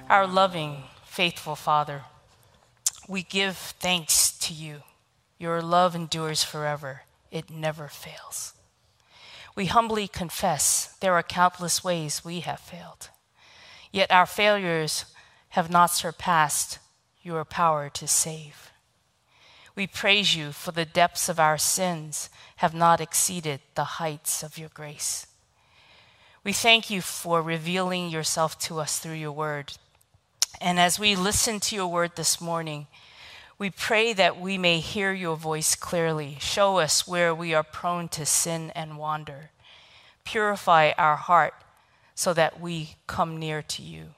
Our loving, faithful Father, we give thanks to you. Your love endures forever. It never fails. We humbly confess there are countless ways we have failed. Yet our failures have not surpassed your power to save. We praise you for the depths of our sins have not exceeded the heights of your grace. We thank you for revealing yourself to us through your word. And as we listen to your word this morning, we pray that we may hear your voice clearly. Show us where we are prone to sin and wander. Purify our heart so that we come near to you.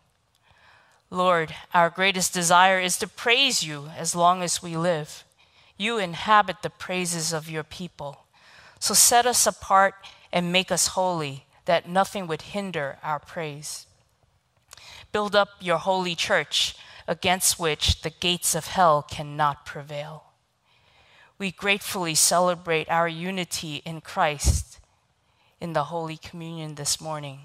Lord, our greatest desire is to praise you as long as we live. You inhabit the praises of your people. So set us apart and make us holy, that nothing would hinder our praise. Build up your holy church, against which the gates of hell cannot prevail. We gratefully celebrate our unity in Christ in the Holy Communion this morning.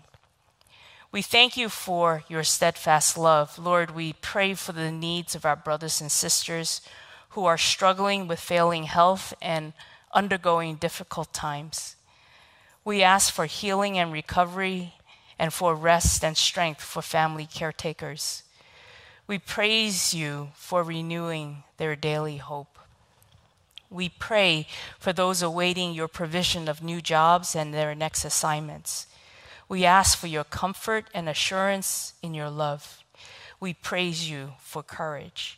We thank you for your steadfast love. Lord, we pray for the needs of our brothers and sisters who are struggling with failing health and undergoing difficult times. We ask for healing and recovery and for rest and strength for family caretakers. We praise you for renewing their daily hope. We pray for those awaiting your provision of new jobs and their next assignments. We ask for your comfort and assurance in your love. We praise you for courage.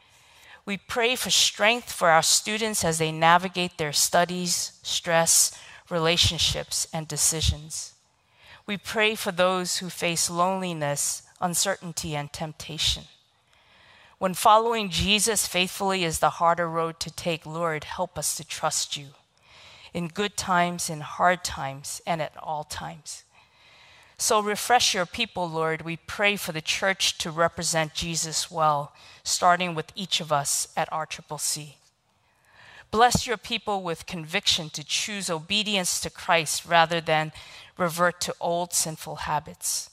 We pray for strength for our students as they navigate their studies, stress, relationships, and decisions. We pray for those who face loneliness, uncertainty, and temptation. When following Jesus faithfully is the harder road to take, Lord, help us to trust you in good times, in hard times, and at all times. So refresh your people, Lord. We pray for the church to represent Jesus well, starting with each of us at RCCC. Bless your people with conviction to choose obedience to Christ rather than revert to old sinful habits.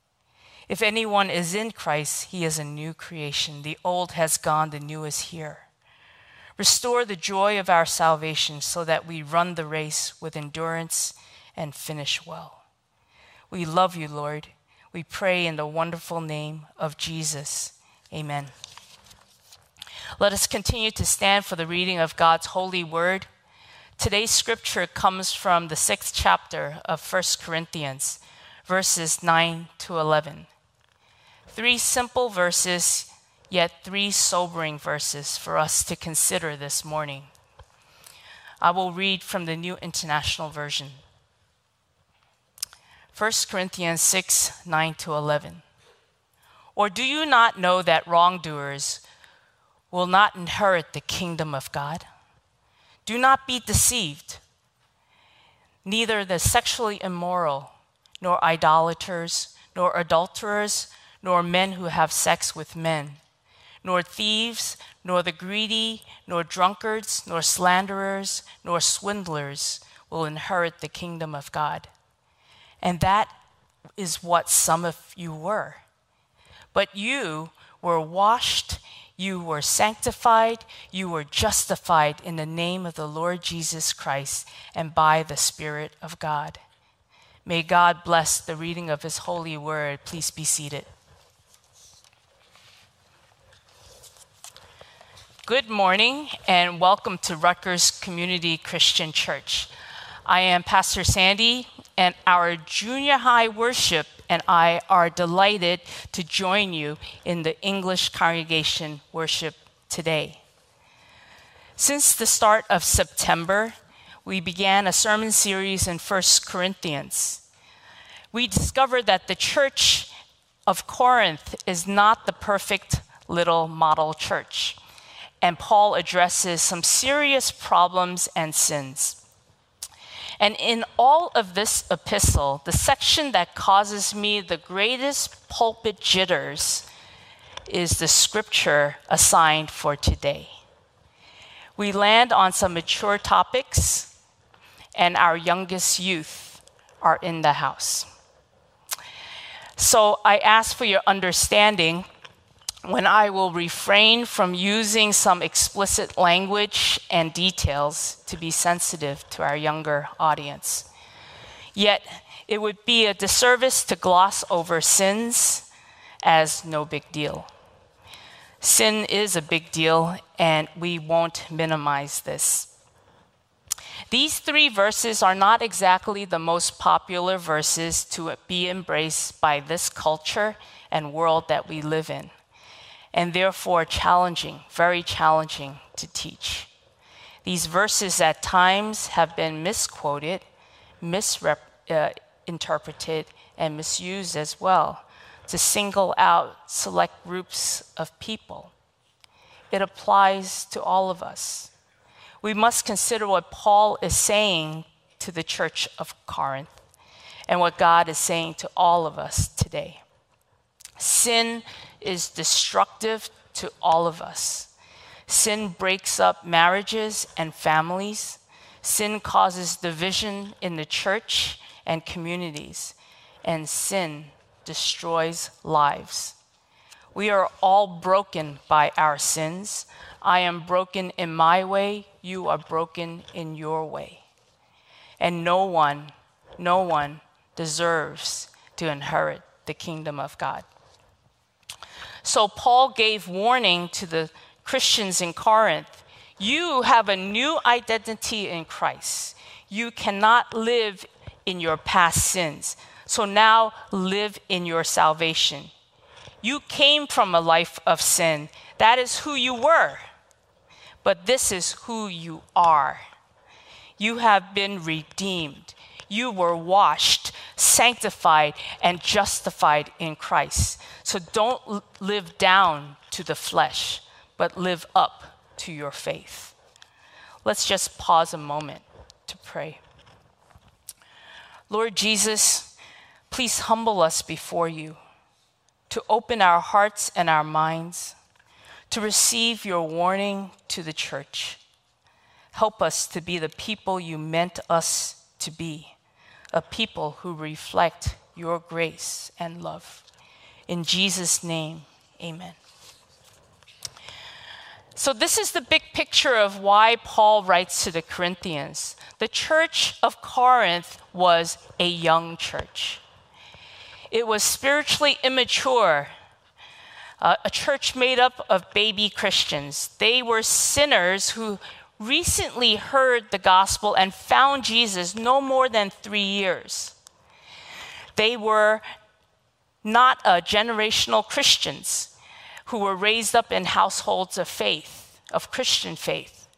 If anyone is in Christ, he is a new creation. The old has gone, the new is here. Restore the joy of our salvation so that we run the race with endurance and finish well. We love you, Lord. We pray in the wonderful name of Jesus. Amen. Let us continue to stand for the reading of God's holy word. Today's scripture comes from the 6th chapter of 1 Corinthians, verses 9 to 11. 3 simple verses, yet 3 sobering verses for us to consider this morning. I will read from the New International Version. 1 Corinthians 6, 9 to 11. Or do you not know that wrongdoers will not inherit the kingdom of God? Do not be deceived. Neither the sexually immoral, nor idolaters, nor adulterers, nor men who have sex with men, nor thieves, nor the greedy, nor drunkards, nor slanderers, nor swindlers will inherit the kingdom of God. And that is what some of you were. But you were washed, you were sanctified, you were justified in the name of the Lord Jesus Christ and by the Spirit of God. May God bless the reading of his holy word. Please be seated. Good morning and welcome to Rutgers Community Christian Church. I am Pastor Sandy, and our junior high worship and I are delighted to join you in the English congregation worship today. Since the start of September, we began a sermon series in 1 Corinthians. We discovered that the church of Corinth is not the perfect little model church, and Paul addresses some serious problems and sins. And in all of this epistle, the section that causes me the greatest pulpit jitters is the scripture assigned for today. We land on some mature topics, and our youngest youth are in the house. So I ask for your understanding when I will refrain from using some explicit language and details to be sensitive to our younger audience. Yet, it would be a disservice to gloss over sins as no big deal. Sin is a big deal, and we won't minimize this. These 3 verses are not exactly the most popular verses to be embraced by this culture and world that we live in, and therefore challenging, very challenging to teach. These verses at times have been misquoted, interpreted, and misused as well to single out select groups of people. It applies to all of us. We must consider what Paul is saying to the church of Corinth and what God is saying to all of us today. Sin is destructive to all of us. Sin breaks up marriages and families. Sin causes division in the church and communities. And sin destroys lives. We are all broken by our sins. I am broken in my way. You are broken in your way. And no one deserves to inherit the kingdom of God. So Paul gave warning to the Christians in Corinth. You have a new identity in Christ. You cannot live in your past sins. So now live in your salvation. You came from a life of sin. That is who you were. But this is who you are. You have been redeemed. You were washed, sanctified, and justified in Christ. So don't live down to the flesh, but live up to your faith. Let's just pause a moment to pray. Lord Jesus, please humble us before you, to open our hearts and our minds, to receive your warning to the church. Help us to be the people you meant us to be, a people who reflect your grace and love. In Jesus' name, amen. So this is the big picture of why Paul writes to the Corinthians. The church of Corinth was a young church. It was spiritually immature, a church made up of baby Christians. They were sinners who recently heard the gospel and found Jesus no more than 3 years. They were not generational Christians who were raised up in households of faith, of Christian faith.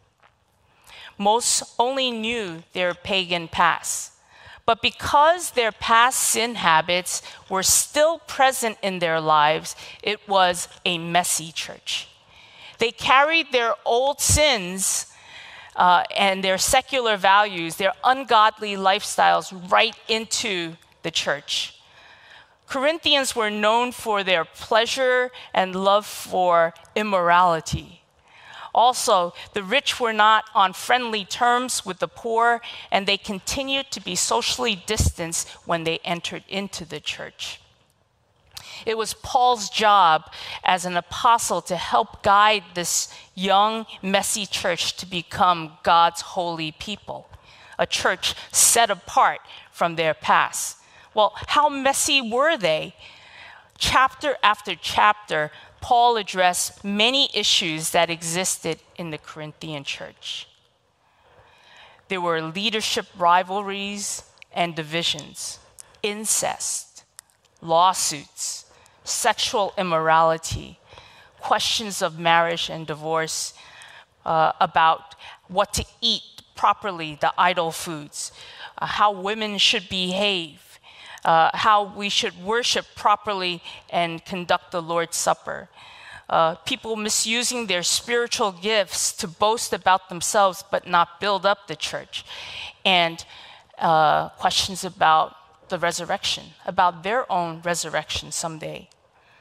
Most only knew their pagan past. But because their past sin habits were still present in their lives, it was a messy church. They carried their old sins and their secular values, their ungodly lifestyles, right into the church. Corinthians were known for their pleasure and love for immorality. Also, the rich were not on friendly terms with the poor, and they continued to be socially distanced when they entered into the church. It was Paul's job as an apostle to help guide this young, messy church to become God's holy people, a church set apart from their past. Well, how messy were they? Chapter after chapter, Paul addressed many issues that existed in the Corinthian church. There were leadership rivalries and divisions, incest, lawsuits, sexual immorality, questions of marriage and divorce, about what to eat properly, the idol foods, how women should behave, how we should worship properly and conduct the Lord's Supper. People misusing their spiritual gifts to boast about themselves but not build up the church. And questions about the resurrection, about their own resurrection someday.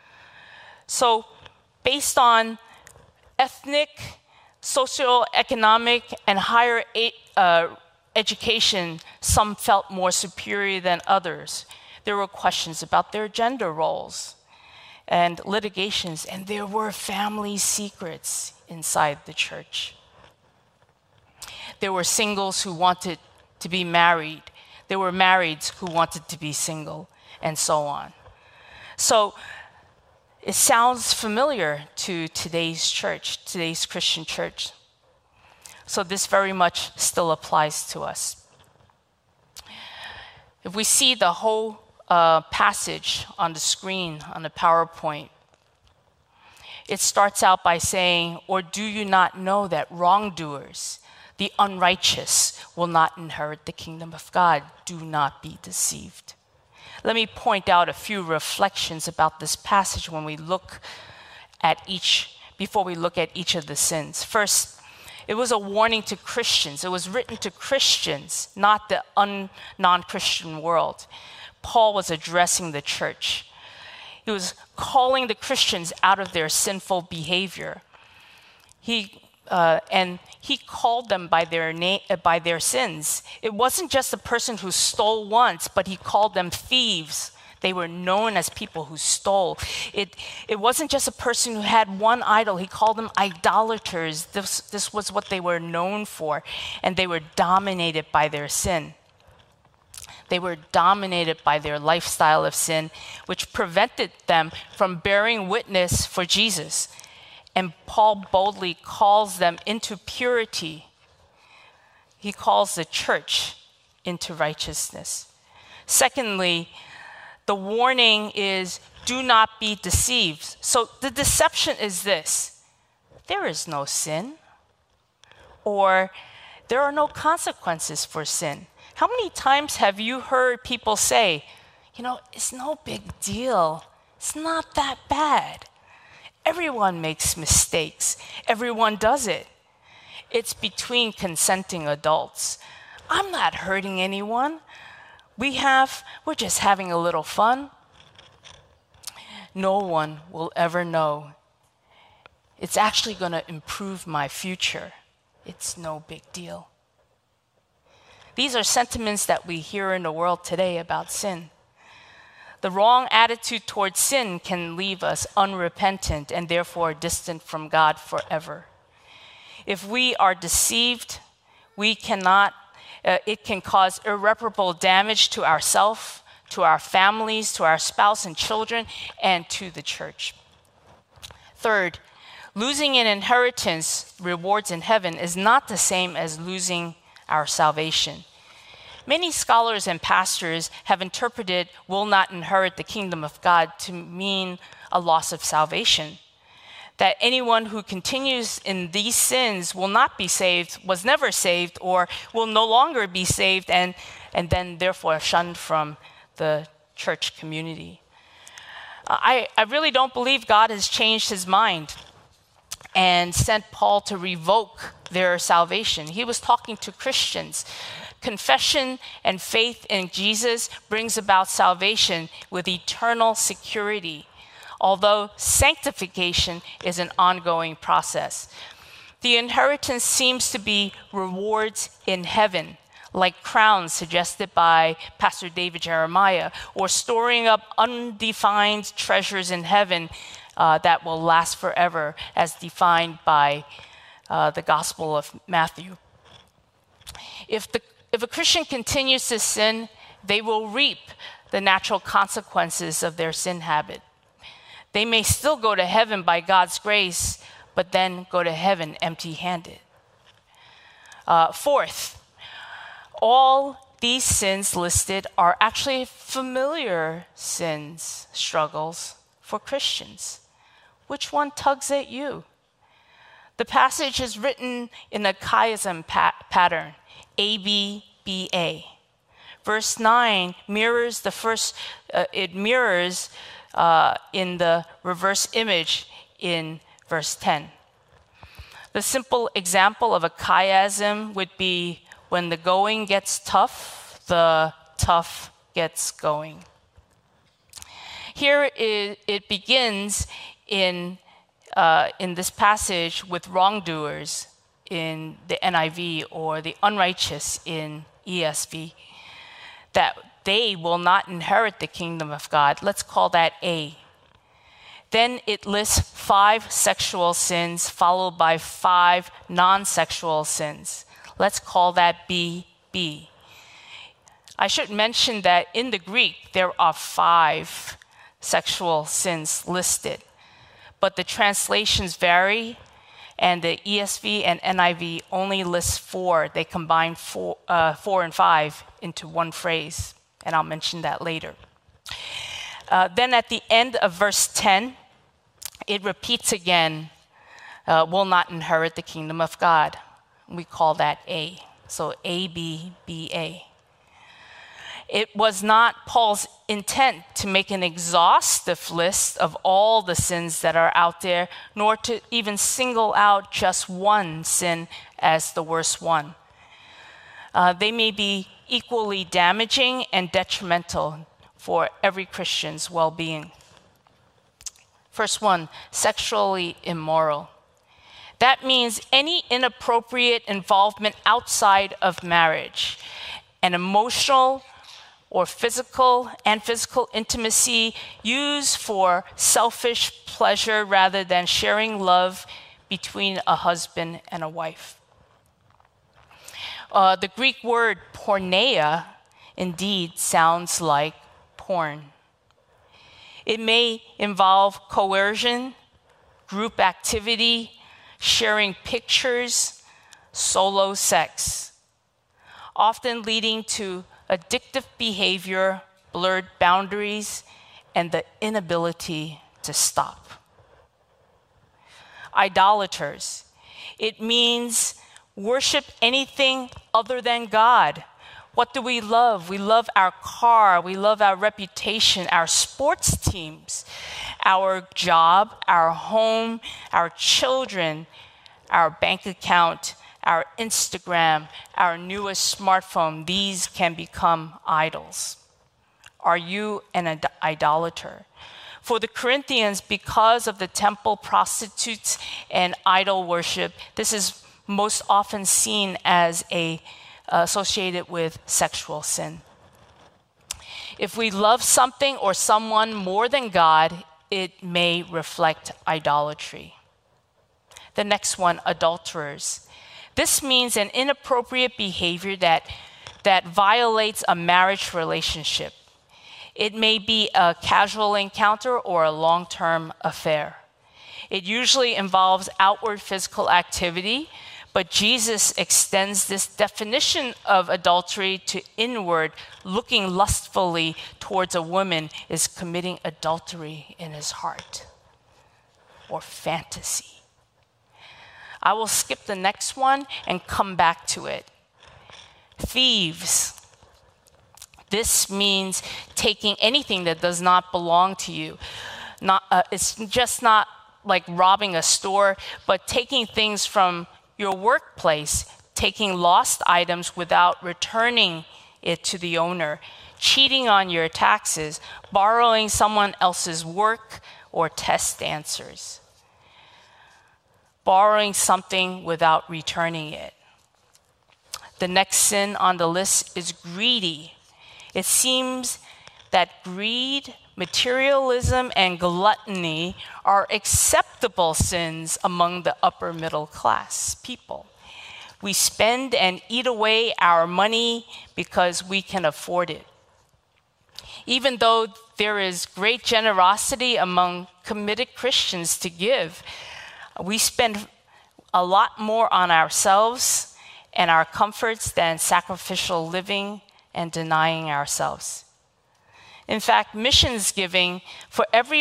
So based on ethnic, socioeconomic, and higher education, some felt more superior than others. there were questions about their gender roles and litigations, and there were family secrets inside the church. There were singles who wanted to be married. There were marrieds who wanted to be single, and so on. So it sounds familiar to today's church, today's Christian church. So this very much still applies to us. If we see the whole passage on the screen, on the PowerPoint, it starts out by saying, "Or do you not know that wrongdoers, the unrighteous, will not inherit the kingdom of God? Do not be deceived." Let me point out a few reflections about this passage when we look at before we look at each of the sins. First, it was a warning to Christians. It was written to Christians, not the non-Christian world. Paul was addressing the church. He was calling the Christians out of their sinful behavior. And he called them by their sins. It wasn't just a person who stole once, but he called them thieves. They were known as people who stole. It wasn't just a person who had one idol. He called them idolaters. This was what they were known for, and they were dominated by their sin. They were dominated by their lifestyle of sin, which prevented them from bearing witness for Jesus. And Paul boldly calls them into purity. He calls the church into righteousness. Secondly, the warning is, do not be deceived. So the deception is this: there is no sin, or there are no consequences for sin. How many times have you heard people say, it's no big deal. It's not that bad. Everyone makes mistakes. Everyone does it. It's between consenting adults. I'm not hurting anyone. We're just having a little fun. No one will ever know. It's actually going to improve my future. It's no big deal. These are sentiments that we hear in the world today about sin. The wrong attitude towards sin can leave us unrepentant and therefore distant from God forever. If we are deceived, it can cause irreparable damage to ourselves, to our families, to our spouse and children, and to the church. Third, losing an inheritance, rewards in heaven, is not the same as losing our salvation. Many scholars and pastors have interpreted "will not inherit the kingdom of God" to mean a loss of salvation. That anyone who continues in these sins will not be saved, was never saved, or will no longer be saved, and then therefore shunned from the church community. I really don't believe God has changed his mind and sent Paul to revoke their salvation. He was talking to Christians. Confession and faith in Jesus brings about salvation with eternal security, although sanctification is an ongoing process. The inheritance seems to be rewards in heaven, like crowns suggested by Pastor David Jeremiah, or storing up undefined treasures in heaven that will last forever, as defined by the Gospel of Matthew. If a Christian continues to sin, they will reap the natural consequences of their sin habit. They may still go to heaven by God's grace, but then go to heaven empty-handed. Fourth, all these sins listed are actually familiar sins, struggles for Christians. Which one tugs at you? The passage is written in a chiasm pattern, ABBA. Verse 9 mirrors the first, it mirrors in the reverse image in verse 10. The simple example of a chiasm would be when the going gets tough, the tough gets going. Here it begins in this passage with wrongdoers in the NIV, or the unrighteous in ESV. That they will not inherit the kingdom of God. Let's call that A. Then it lists 5 sexual sins followed by 5 non-sexual sins. Let's call that B. I should mention that in the Greek, there are 5 sexual sins listed, but the translations vary, and the ESV and NIV only list 4. They combine 4 and 5 into one phrase, and I'll mention that later. Then at the end of verse 10, it repeats again, will not inherit the kingdom of God. We call that A. So A, B, B, A. It was not Paul's intent to make an exhaustive list of all the sins that are out there, nor to even single out just one sin as the worst one. They may be equally damaging and detrimental for every Christian's well-being. First one, sexually immoral. That means any inappropriate involvement outside of marriage, an emotional or physical intimacy used for selfish pleasure rather than sharing love between a husband and a wife. The Greek word porneia indeed sounds like porn. It may involve coercion, group activity, sharing pictures, solo sex, often leading to addictive behavior, blurred boundaries, and the inability to stop. Idolaters. It means worship anything other than God. What do we love? We love our car, we love our reputation, our sports teams, our job, our home, our children, our bank account, our Instagram, our newest smartphone. These can become idols. Are you an idolater? For the Corinthians, because of the temple prostitutes and idol worship, this is most often seen as associated with sexual sin. If we love something or someone more than God, it may reflect idolatry. The next one, adulterers. This means an inappropriate behavior that violates a marriage relationship. It may be a casual encounter or a long-term affair. It usually involves outward physical activity, but Jesus extends this definition of adultery to inward. Looking lustfully towards a woman is committing adultery in his heart or fantasy. I will skip the next one and come back to it. Thieves. This means taking anything that does not belong to you. It's just not like robbing a store, but taking things from your workplace, taking lost items without returning it to the owner, cheating on your taxes, borrowing someone else's work or test answers, borrowing something without returning it. The next sin on the list is greedy. It seems that greed, materialism, and gluttony are acceptable sins among the upper middle class people. We spend and eat away our money because we can afford it. Even though there is great generosity among committed Christians to give, we spend a lot more on ourselves and our comforts than sacrificial living and denying ourselves. In fact, missions giving, for every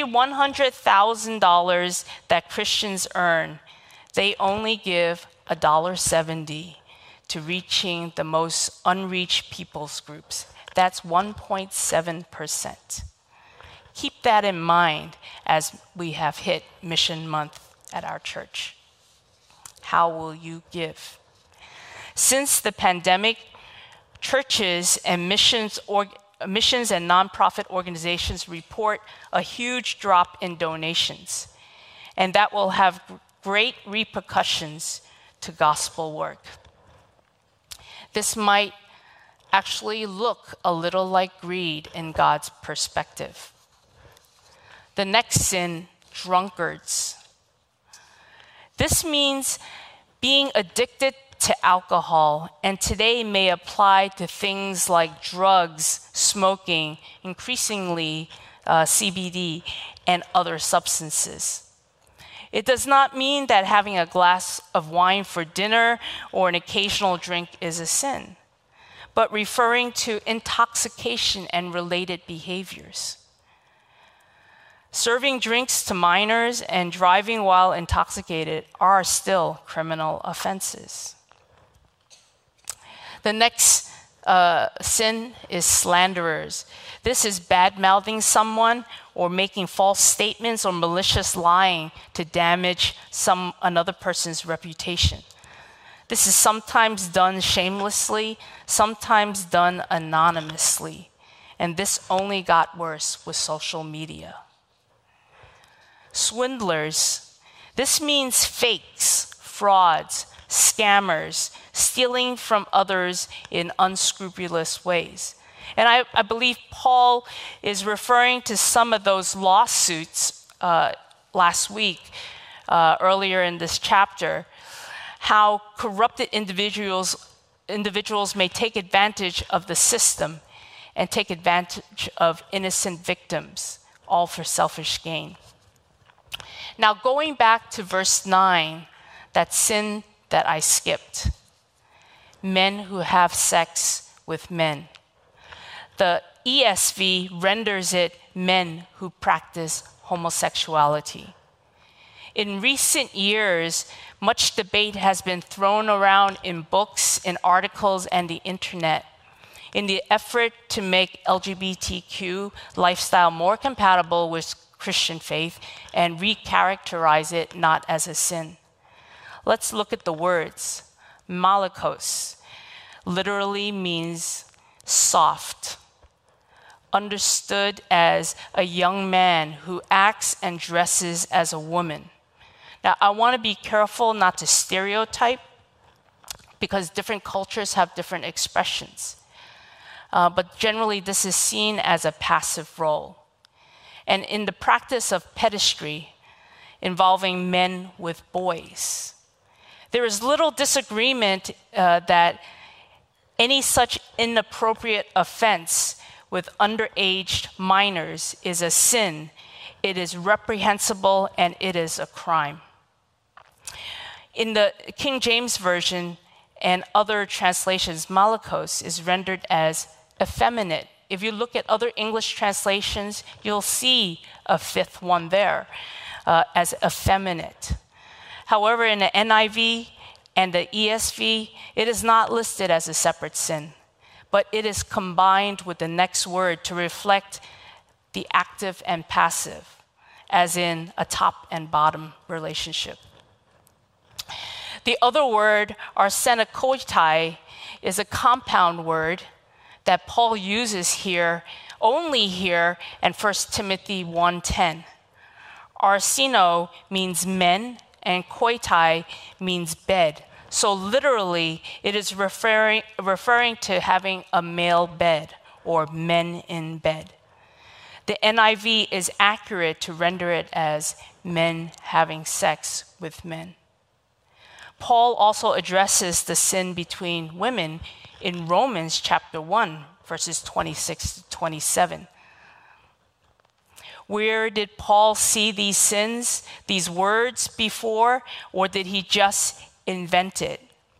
$100,000 that Christians earn, they only give $1.70 to reaching the most unreached peoples groups. That's 1.7%. Keep that in mind as we have hit Mission Month at our church. How will you give? Since the pandemic, churches and missions and nonprofit organizations report a huge drop in donations, and that will have great repercussions to gospel work. This might actually look a little like greed in God's perspective. The next sin, drunkards. This means being addicted to alcohol, and today may apply to things like drugs, smoking, increasingly CBD, and other substances. It does not mean that having a glass of wine for dinner or an occasional drink is a sin, but referring to intoxication and related behaviors. Serving drinks to minors and driving while intoxicated are still criminal offenses. The next sin is slanderers. This is bad-mouthing someone or making false statements or malicious lying to damage another person's reputation. This is sometimes done shamelessly, sometimes done anonymously, and this only got worse with social media. Swindlers. This means fakes, frauds, scammers, stealing from others in unscrupulous ways. And I believe Paul is referring to some of those lawsuits last week, earlier in this chapter, how corrupted individuals may take advantage of the system and take advantage of innocent victims, all for selfish gain. Now, going back to verse 9, that sin that I skipped, men who have sex with men. The ESV renders it men who practice homosexuality. In recent years, much debate has been thrown around in books, in articles, and the internet in the effort to make LGBTQ lifestyle more compatible with Christian faith and recharacterize it not as a sin. Let's look at the words. Malakos literally means soft, understood as a young man who acts and dresses as a woman. Now, I want to be careful not to stereotype because different cultures have different expressions. But generally, this is seen as a passive role. And in the practice of pederasty involving men with boys, there is little disagreement that any such inappropriate offense with underage minors is a sin. It is reprehensible and it is a crime. In the King James Version and other translations, malakos is rendered as effeminate. If you look at other English translations, you'll see a fifth one there as effeminate. However, in the NIV and the ESV, it is not listed as a separate sin, but it is combined with the next word to reflect the active and passive, as in a top and bottom relationship. The other word, arsenokoitai, is a compound word that Paul uses here, only here in 1 Timothy 1:10. Arseno means men, and koitai means bed. So literally, it is referring to having a male bed or men in bed. The NIV is accurate to render it as men having sex with men. Paul also addresses the sin between women in Romans chapter 1, verses 26 to 27. Where did Paul see these sins, these words before, or did he just invent it?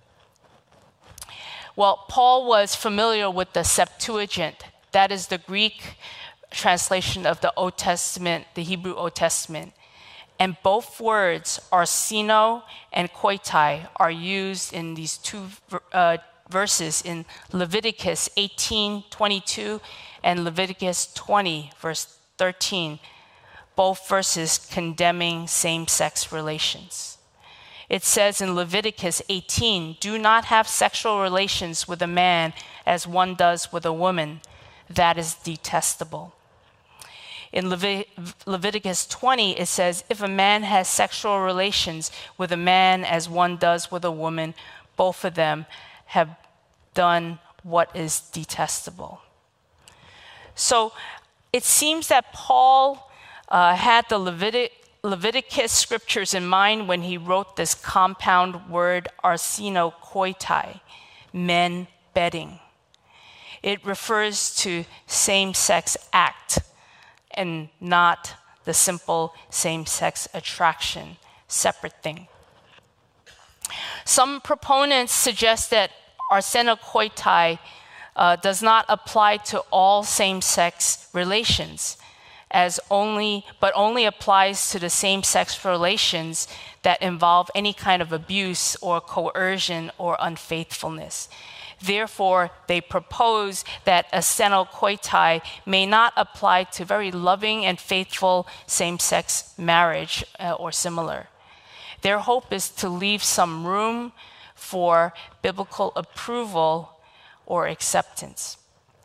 Well, Paul was familiar with the Septuagint. That is the Greek translation of the Old Testament, the Hebrew Old Testament. And both words, arseno and koitai, are used in these two verses in Leviticus 18:22 and Leviticus 20, verse 13, both verses condemning same-sex relations. It says in Leviticus 18, "Do not have sexual relations with a man as one does with a woman. That is detestable." In Leviticus 20, it says, "If a man has sexual relations with a man as one does with a woman, both of them have done what is detestable. So it seems that Paul had the Leviticus scriptures in mind when he wrote this compound word arsenokoitai, men bedding. It refers to same-sex act and not the simple same-sex attraction, separate thing. Some proponents suggest that arsenokoitai does not apply to all same-sex relations, but only applies to the same-sex relations that involve any kind of abuse or coercion or unfaithfulness. Therefore, they propose that arsenokoitai may not apply to very loving and faithful same-sex marriage or similar. Their hope is to leave some room for biblical approval or acceptance.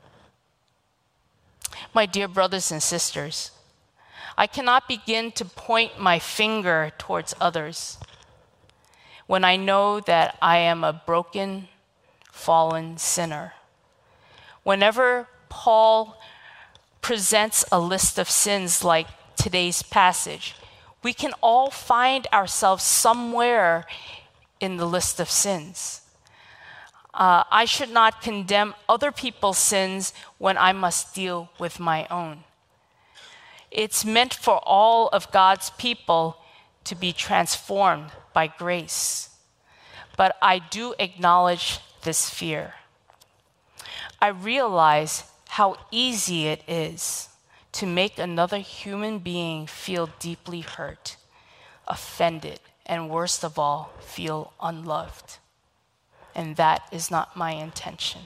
My dear brothers and sisters, I cannot begin to point my finger towards others when I know that I am a broken, fallen sinner. Whenever Paul presents a list of sins like today's passage, we can all find ourselves somewhere in the list of sins. I should not condemn other people's sins when I must deal with my own. It's meant for all of God's people to be transformed by grace. But I do acknowledge this fear. I realize how easy it is to make another human being feel deeply hurt, offended, and worst of all, feel unloved. And that is not my intention.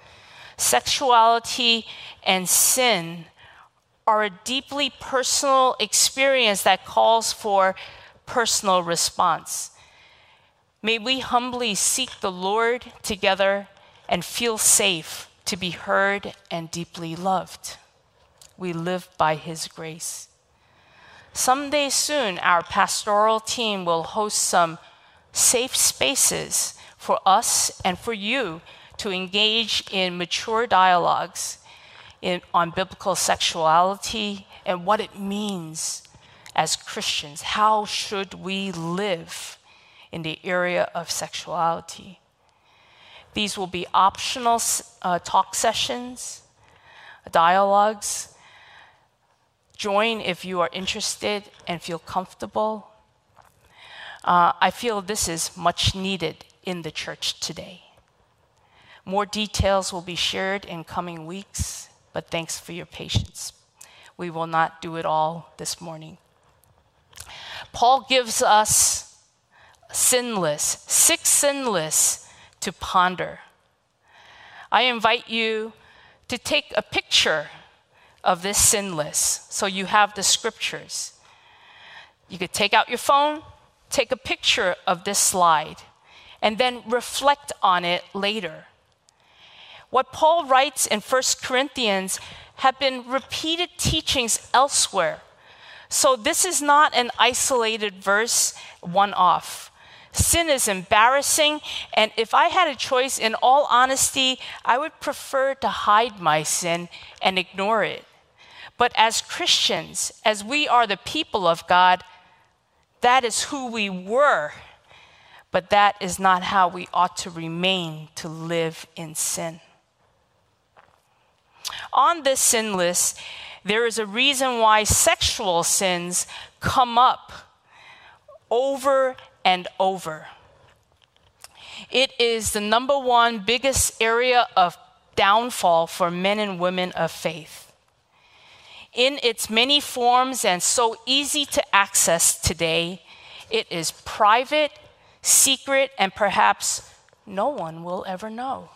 Sexuality and sin are a deeply personal experience that calls for personal response. May we humbly seek the Lord together and feel safe to be heard and deeply loved. We live by His grace. Someday soon, our pastoral team will host some safe spaces for us and for you to engage in mature dialogues on biblical sexuality and what it means as Christians. How should we live in the area of sexuality? These will be optional talk sessions, dialogues. Join if you are interested and feel comfortable. I feel this is much needed in the church today. More details will be shared in coming weeks, but thanks for your patience. We will not do it all this morning. Paul gives us six sin lists to ponder. I invite you to take a picture of this sin list so you have the scriptures. You could take out your phone, take a picture of this slide, and then reflect on it later. What Paul writes in 1 Corinthians have been repeated teachings elsewhere. So this is not an isolated verse, one-off. Sin is embarrassing, and if I had a choice, in all honesty, I would prefer to hide my sin and ignore it. But as Christians, as we are the people of God, that is who we were, but that is not how we ought to remain to live in sin. On this sin list, there is a reason why sexual sins come up over and over. It is the number one biggest area of downfall for men and women of faith. In its many forms and so easy to access today, it is private, secret, and perhaps no one will ever know.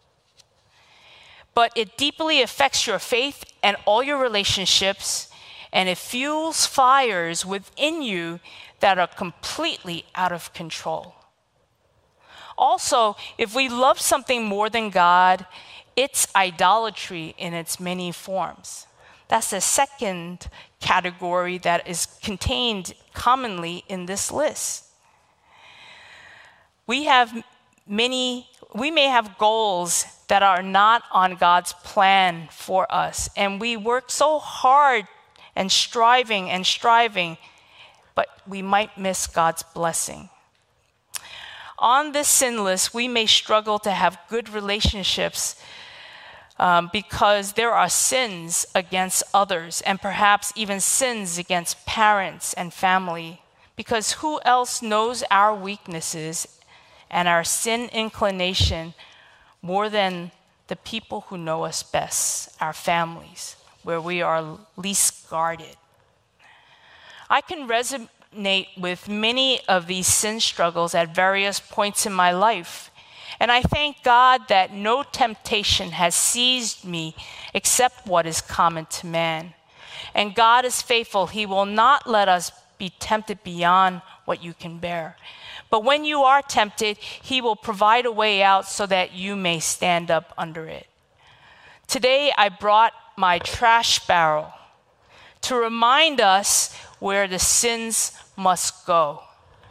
But it deeply affects your faith and all your relationships, and it fuels fires within you that are completely out of control. Also, if we love something more than God, it's idolatry in its many forms. That's the second category that is contained commonly in this list. We may have goals that are not on God's plan for us. And we work so hard and striving, but we might miss God's blessing. On this sin list, we may struggle to have good relationships because there are sins against others and perhaps even sins against parents and family. Because who else knows our weaknesses and our sin inclination more than the people who know us best, our families, where we are least guarded? I can resonate with many of these sin struggles at various points in my life. And I thank God that no temptation has seized me except what is common to man. And God is faithful. He will not let us be tempted beyond what you can bear. But when you are tempted, he will provide a way out so that you may stand up under it. Today, I brought my trash barrel to remind us where the sins must go.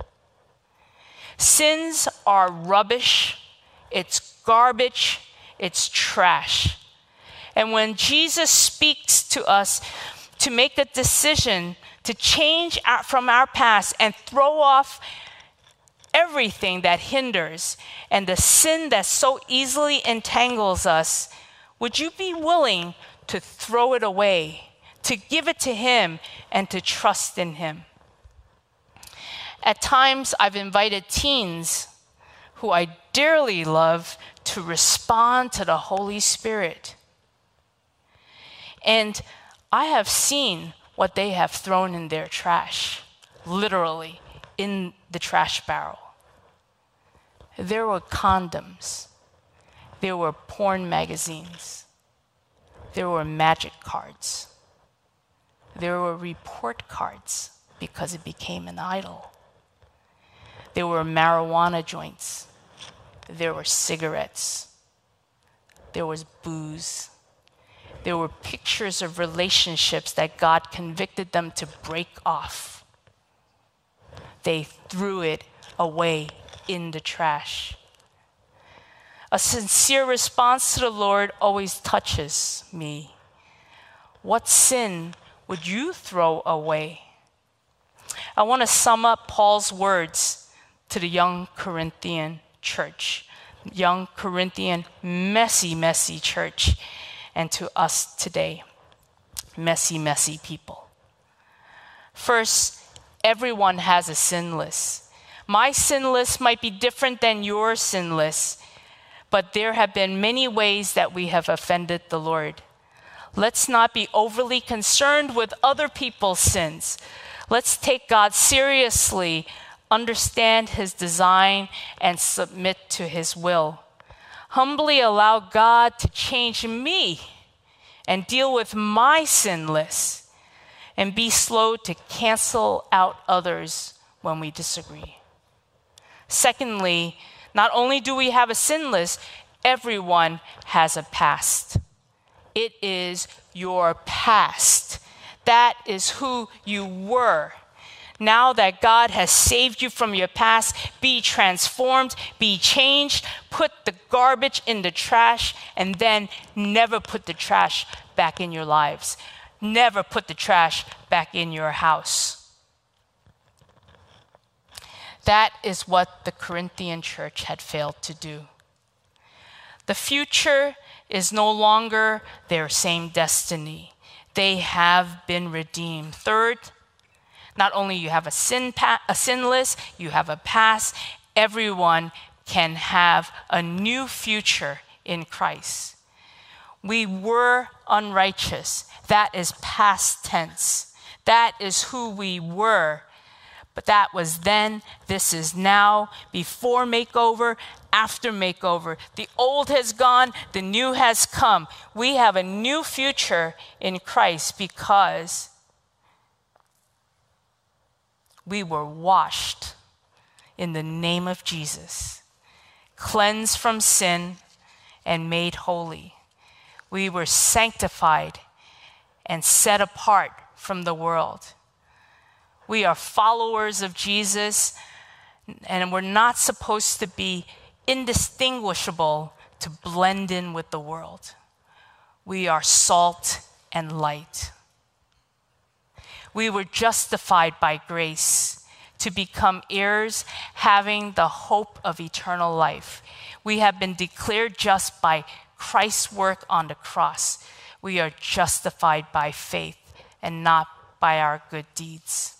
Sins are rubbish, it's garbage, it's trash. And when Jesus speaks to us to make a decision to change from our past and throw off everything that hinders and the sin that so easily entangles us, would you be willing to throw it away, to give it to him, and to trust in him? At times, I've invited teens who I dearly love to respond to the Holy Spirit. And I have seen what they have thrown in their trash, literally in the trash barrel. There were condoms. There were porn magazines. There were magic cards. There were report cards because it became an idol. There were marijuana joints. There were cigarettes. There was booze. There were pictures of relationships that God convicted them to break off. They threw it away in the trash. A sincere response to the Lord always touches me. What sin would you throw away? I want to sum up Paul's words to the young Corinthian church, young Corinthian messy church, and to us today, messy people. First, everyone has a sin list. My sin list might be different than your sin list, but there have been many ways that we have offended the Lord. Let's not be overly concerned with other people's sins. Let's take God seriously, understand his design, and submit to his will. Humbly allow God to change me and deal with my sin list, and be slow to cancel out others when we disagree. Secondly, not only do we have a sin list, everyone has a past. It is your past. That is who you were. Now that God has saved you from your past, be transformed, be changed, put the garbage in the trash, and then never put the trash back in your lives. Never put the trash back in your house. That is what the Corinthian church had failed to do. The future is no longer their same destiny. They have been redeemed. Third, not only you have a sin list, you have a past. Everyone can have a new future in Christ. We were unrighteous. That is past tense. That is who we were. But that was then, this is now, before makeover, after makeover. The old has gone, the new has come. We have a new future in Christ because we were washed in the name of Jesus, cleansed from sin, and made holy. We were sanctified and set apart from the world. We are followers of Jesus, and we're not supposed to be indistinguishable to blend in with the world. We are salt and light. We were justified by grace to become heirs, having the hope of eternal life. We have been declared just by Christ's work on the cross. We are justified by faith and not by our good deeds.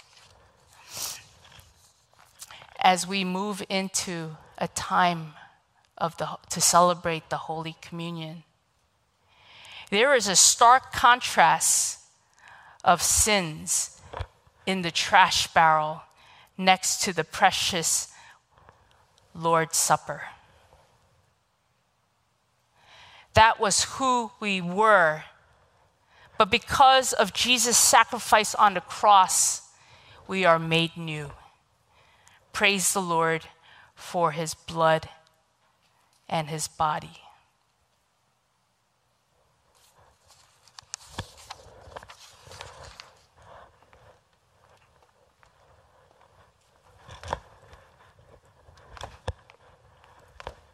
As we move into a time to celebrate the Holy Communion, there is a stark contrast of sins in the trash barrel next to the precious Lord's Supper. That was who we were. But because of Jesus' sacrifice on the cross, we are made new. Praise the Lord for his blood and his body.